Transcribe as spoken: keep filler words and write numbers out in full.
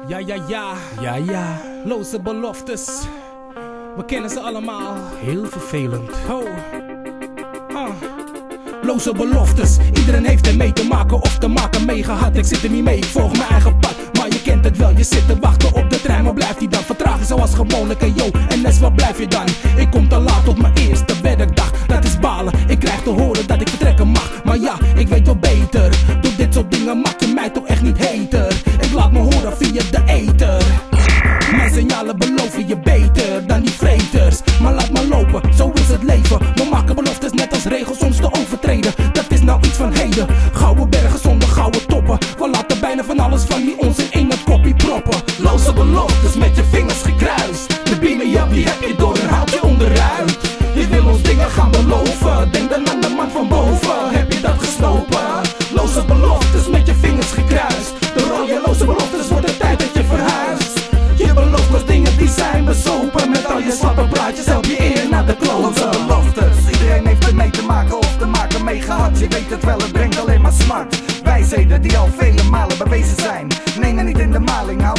Ja, ja, ja. Ja, ja. Loze beloftes. We kennen ze allemaal. Heel vervelend. Oh. Ah. Loze beloftes. Iedereen heeft er mee te maken of te maken mee gehad. Ik zit er niet mee, ik volg mijn eigen pad. Maar je kent het wel, je zit te wachten op de trein. Maar blijft die dan vertragen zoals gewoonlijk? En yo, en S, waar blijf je dan? Ik kom te laat op mijn eerste werkdag. Dat is balen, ik krijg te horen dat ik vertrekken mag. Maar ja, ik weet wel beter. Door dit soort dingen maak je mij toch echt niet heter. Ik laat me horen via de ether. Mijn signalen beloven je beter dan die vreters. Maar laat maar lopen, zo is het leven. We maken beloftes net als regels soms te overtreden. Dat is nou iets van heden. Gouden bergen zonder gouden toppen. We laten bijna van alles van die onzin in het koppie proppen. Loze beloftes met je vingers gekruist. De beamen, ja, die heb je door en haalt je onderuit. Je wil ons dingen gaan beloven. Denk dan aan de man van boven. Heb je dat geslopen? Loze beloftes met je vingers gekruist. De rode loze beloftes wordt het tijd dat je verhuist. Je belooft ons dingen die zijn bezopen. Met al je slappe praatjes help je eer naar de kloten. Loze beloftes, iedereen heeft ermee te maken of te maken mee gehad. Je weet het wel, het brengt alleen maar smart. Wijsheden die al vele malen bewezen zijn. Neem er niet in de maling, hou